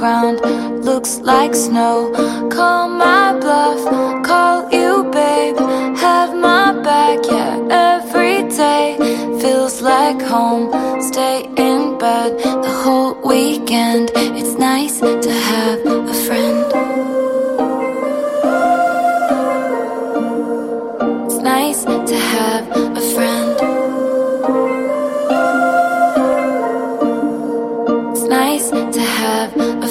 ground looks like snow. Call my bluff, call you babe. Have my back, yeah, every day feels like home. Stay in bed the whole weekend. It's nice to have